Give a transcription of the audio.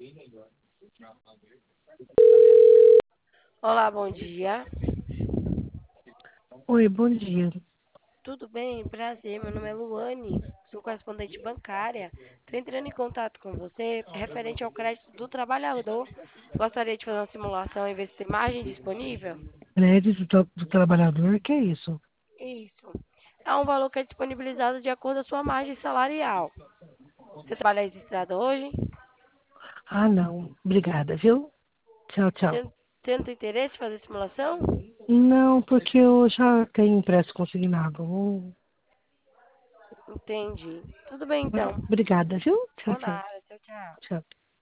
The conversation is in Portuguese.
Olá, bom dia. Oi, bom dia. Tudo bem? Prazer, meu nome é Luane, sou correspondente bancária. Estou entrando em contato com você referente ao crédito do trabalhador. Gostaria de fazer uma simulação e ver se tem margem disponível? Crédito do trabalhador, que é isso? Isso. É um valor que é disponibilizado de acordo com a sua margem salarial. Você trabalha registrado hoje? Ah, não. Obrigada, viu? Tchau, tchau. Tendo interesse em fazer simulação? Não, porque eu já tenho empréstimo consignado. Entendi. Tudo bem, então. Obrigada, viu? Tchau, Por tchau. nada. Tchau, tchau. Tchau.